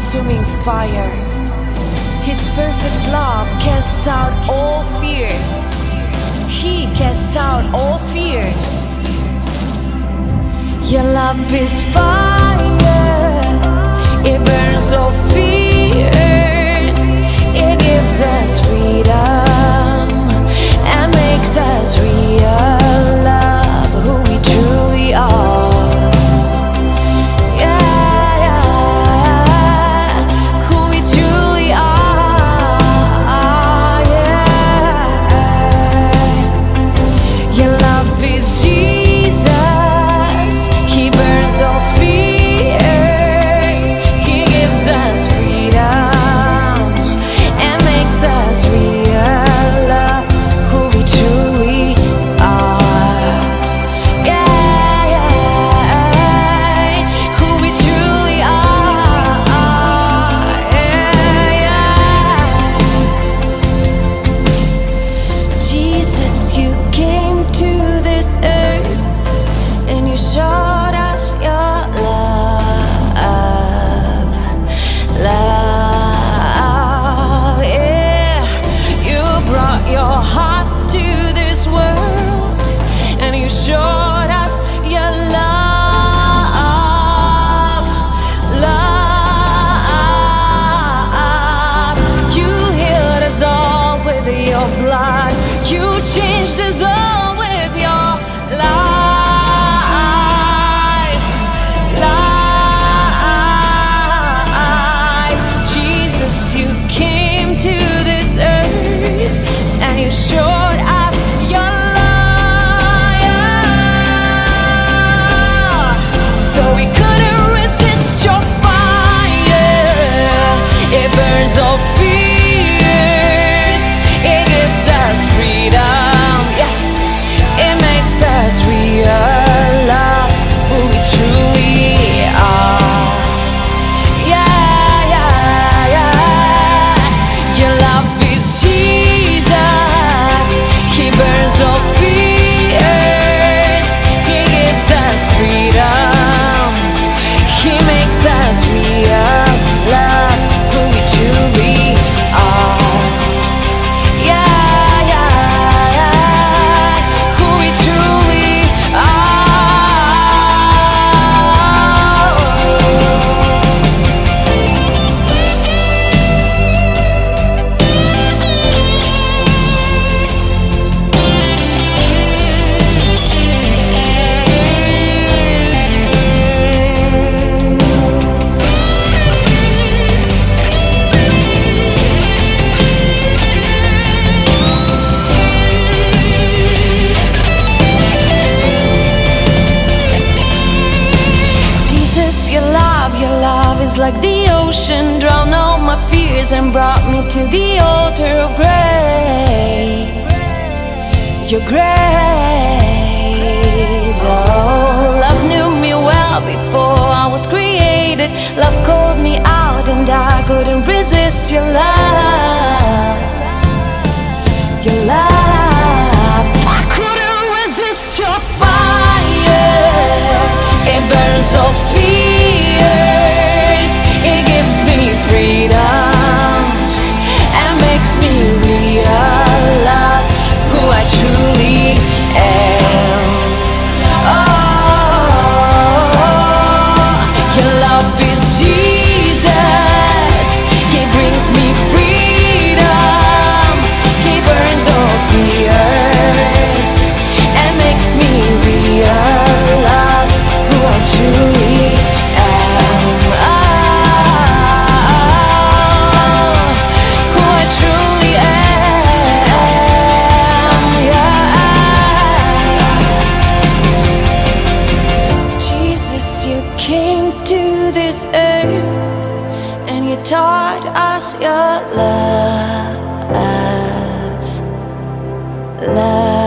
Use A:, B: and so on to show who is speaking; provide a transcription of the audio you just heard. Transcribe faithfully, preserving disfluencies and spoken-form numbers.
A: consuming fire. His perfect love casts out all fears. He casts out all fears. Your love is fire. It burns all fears. It gives us freedom and makes us real love who we truly are. Blood, you changed us all with your life, life. Jesus, you came to this earth and you showed us your love, so we couldn't resist your fire. It burns all fear. Like the ocean, drowned all my fears and brought me to the altar of grace. Your grace, oh, love knew me well before I was created. Love called me out and I couldn't resist your love. Your love, I couldn't resist your fire. It burns all fear. It gives me freedom and makes me realize who I truly am. Oh, your love is Jesus. He brings me freedom. He burns all fears and makes me realize who I truly am. Taught us your love, love.